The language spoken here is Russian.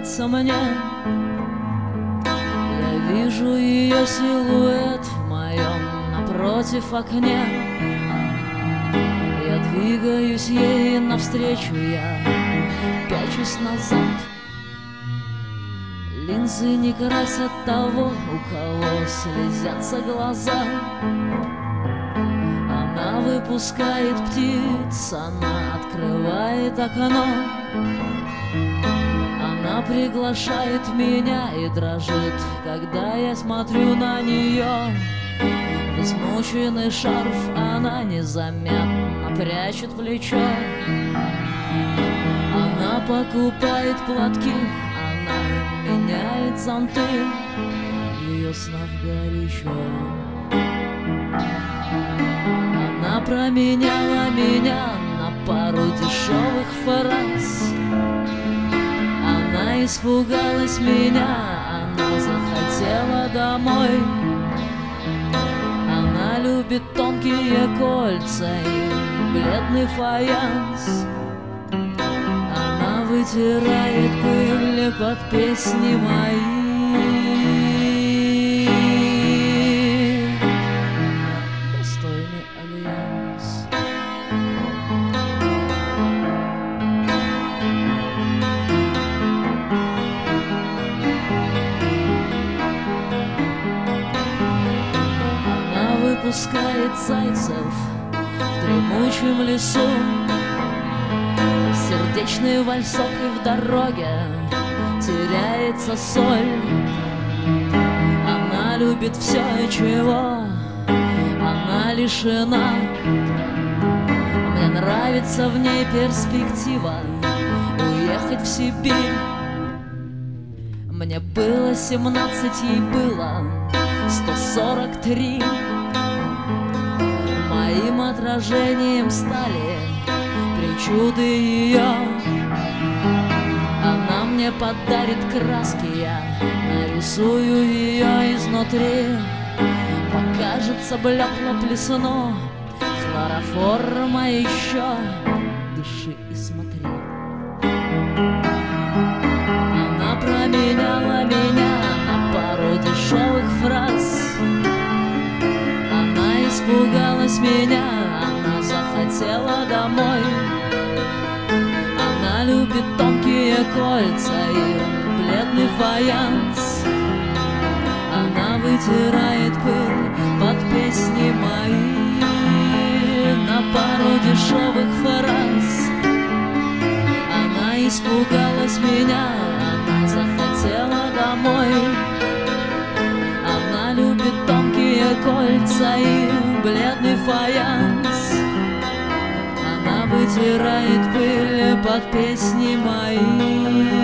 нравится мне. Я вижу ее силуэт в моем напротив окне. Я двигаюсь ей навстречу, я пячусь назад. Линзы не красят того, у кого слезятся глаза. Она выпускает птиц, она открывает окно. Она приглашает меня и дрожит, когда я смотрю на нее. В измученный шарф она незаметно прячет плечо. Она покупает платки, она меняет зонты. В ее снах горячо. Она променяла меня на пару дешевых фраз. Она испугалась меня, она захотела домой. Она любит тонкие кольца и бледный фаянс. Она вытирает пыль под песни мои. Достойный альянс. Она выпускает зайцев в дремучем лесу. Сердечный вальсок, и в дороге теряется соль. Она любит все, чего она лишена. Мне нравится в ней перспектива уехать в Сибирь. Мне было 17, ей было 143. Моим отражением стали причуды ее. Она мне подарит краски, я нарисую ее изнутри. Покажется блекло плесну хлороформа еще. Дыши и смотри. Она променяла меня на пару дешевых фраз. Она испугалась меня, она захотела домой. Она любит тонкие кольца и бледный фаянс. Она вытирает пыль под песни мои на пару дешевых фраз. Она испугалась меня, она захотела домой. Она любит тонкие кольца и бледный фаянс. Она вытирает пыль под песни мои.